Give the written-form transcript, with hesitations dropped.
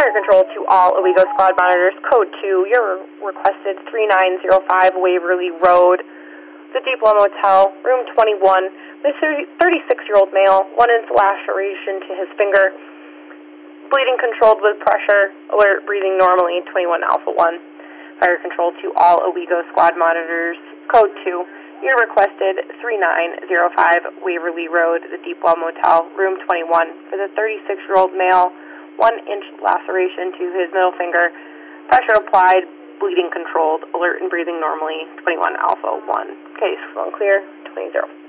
Fire control to all Owego squad monitors. Code 2, your requested 3905 Waverly Road, the Deepwell Motel, room 21. This 36-year-old male, 1-inch laceration to his finger, bleeding controlled with pressure, alert, breathing normally, 21 Alpha 1. Fire control to all Owego squad monitors. Code 2, your requested 3905 Waverly Road, the Deepwell Motel, room 21, for the 36-year-old male, 1-inch laceration to his middle finger, pressure applied, bleeding controlled, alert and breathing normally, 21 Alpha 1. Case phone clear, 20-0.